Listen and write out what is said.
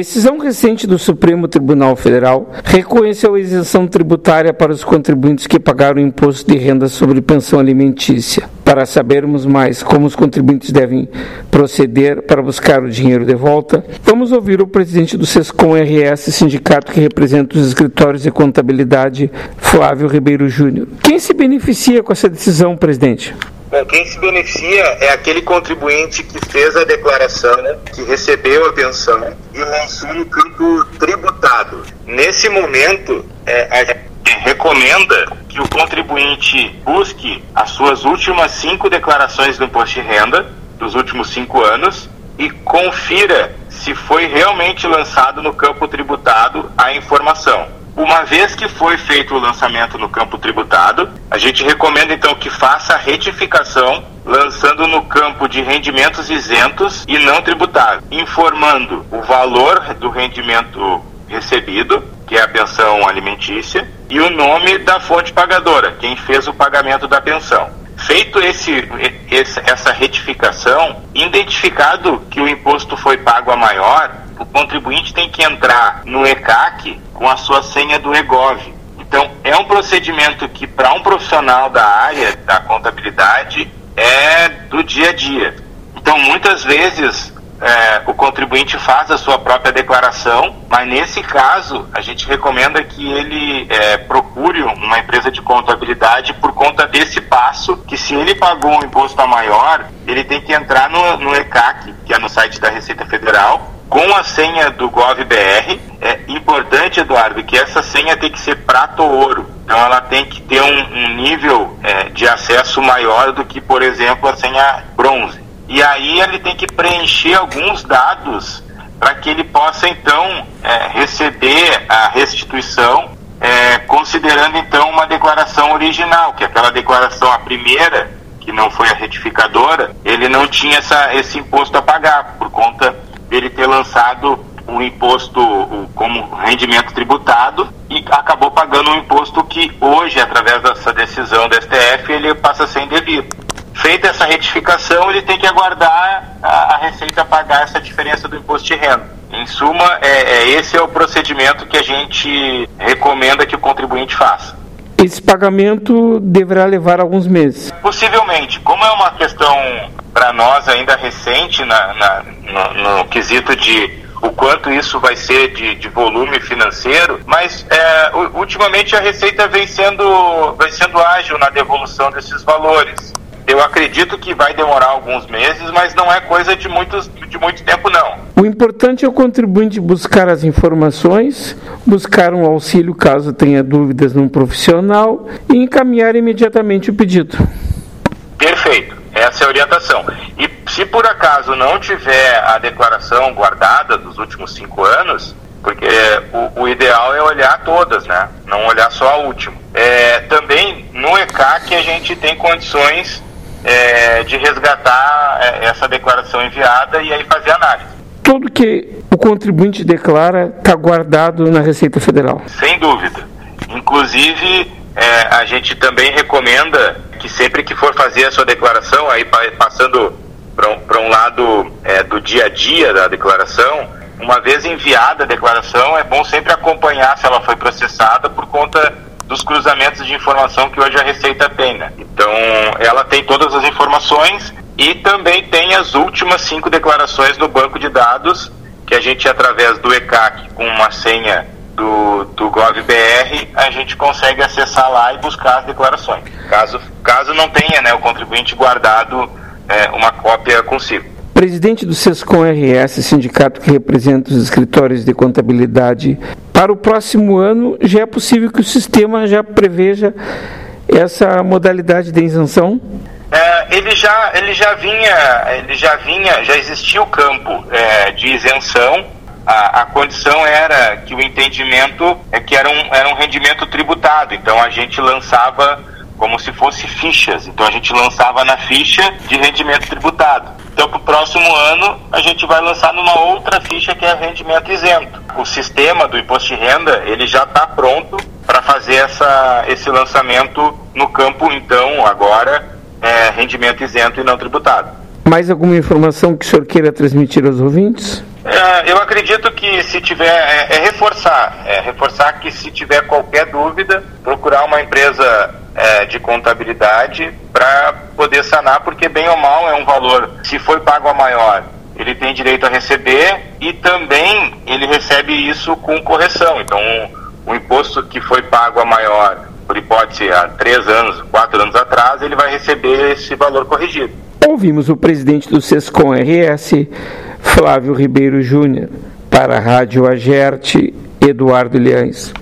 Decisão recente do Supremo Tribunal Federal reconheceu a isenção tributária para os contribuintes que pagaram imposto de renda sobre pensão alimentícia. Para sabermos mais como os contribuintes devem proceder para buscar o dinheiro de volta, vamos ouvir o presidente do SESCOM-RS, sindicato que representa os escritórios de contabilidade, Flávio Ribeiro Júnior. Quem se beneficia com essa decisão, presidente? Bom, quem se beneficia é aquele contribuinte que fez a declaração, que recebeu a pensão e lançou no campo tributado. Nesse momento, a gente recomenda que o contribuinte busque as suas últimas 5 declarações do imposto de renda dos últimos 5 anos e confira se foi realmente lançado no campo tributado a informação. Uma vez que foi feito o lançamento no campo tributado, a gente recomenda então que faça a retificação, lançando no campo de rendimentos isentos e não tributáveis, informando o valor do rendimento recebido, que é a pensão alimentícia, e o nome da fonte pagadora, quem fez o pagamento da pensão. Feito essa retificação, identificado que o imposto foi pago a maior, o contribuinte tem que entrar no ECAC com a sua senha do EGOV. Então, é um procedimento que, para um profissional da área da contabilidade, é do dia a dia. Então, muitas vezes, o contribuinte faz a sua própria declaração, mas nesse caso, a gente recomenda que ele procure uma empresa de contabilidade por conta desse passo, que se ele pagou um imposto a maior, ele tem que entrar no ECAC, que é no site da Receita Federal, com a senha do GovBR. É importante, Eduardo, que essa senha tem que ser prata ou ouro. Então ela tem que ter um nível de acesso maior do que, por exemplo, a senha bronze. E aí ele tem que preencher alguns dados para que ele possa, então, receber a restituição, considerando, então, uma declaração original, que é aquela declaração, a primeira, que não foi a retificadora, ele não tinha esse imposto a pagar, por conta dele ter lançado o imposto como rendimento tributado e acabou pagando um imposto que hoje, através dessa decisão do STF, ele passa a ser indevido. Feita essa retificação, ele tem que aguardar a Receita pagar essa diferença do imposto de renda. Em suma, esse é o procedimento que a gente recomenda que o contribuinte faça. Esse pagamento deverá levar alguns meses. Possivelmente. Como é uma questão, para nós, ainda recente no quesito de o quanto isso vai ser de volume financeiro, mas ultimamente a Receita vem sendo ágil na devolução desses valores. Eu acredito que vai demorar alguns meses, mas não é coisa de muito tempo, não. O importante é o contribuinte buscar as informações, buscar um auxílio caso tenha dúvidas num profissional e encaminhar imediatamente o pedido. Perfeito, essa é a orientação. E se por acaso não tiver a declaração guardada dos últimos 5 anos, porque o ideal é olhar todas, né? Não olhar só a última. Também no ECAC a gente tem condições de resgatar essa declaração enviada e aí fazer análise. Tudo que o contribuinte declara está guardado na Receita Federal. Sem dúvida. Inclusive, a gente também recomenda que sempre que for fazer a sua declaração, aí passando para um lado do dia a dia da declaração, uma vez enviada a declaração, é bom sempre acompanhar se ela foi processada por conta dos cruzamentos de informação que hoje a Receita tem, né? Então, ela tem todas as informações e também tem as últimas 5 declarações no banco de dados, que a gente, através do ECAC, com uma senha do GovBR, a gente consegue acessar lá e buscar as declarações. Caso não tenha, né, o contribuinte guardado uma cópia consigo. Presidente do SESCOM-RS, sindicato que representa os escritórios de contabilidade, para o próximo ano já é possível que o sistema já preveja essa modalidade de isenção? Já existia o campo de isenção. A condição era que o entendimento que era um rendimento tributado, então a gente lançava como se fosse fichas, então a gente lançava na ficha de rendimento tributado. Então, para o próximo ano, a gente vai lançar numa outra ficha que é rendimento isento. O sistema do imposto de renda, ele já está pronto para fazer esse lançamento no campo, então, agora, rendimento isento e não tributado. Mais alguma informação que o senhor queira transmitir aos ouvintes? Eu acredito que se tiver, reforçar que se tiver qualquer dúvida, procurar uma empresa de contabilidade para poder sanar, porque bem ou mal é um valor, se foi pago a maior, ele tem direito a receber e também ele recebe isso com correção. Então o imposto que foi pago a maior, por hipótese há 3 anos, 4 anos atrás, ele vai receber esse valor corrigido. Ouvimos o presidente do Sescom RS, Flávio Ribeiro Júnior. Para a Rádio Agerte, Eduardo Liães.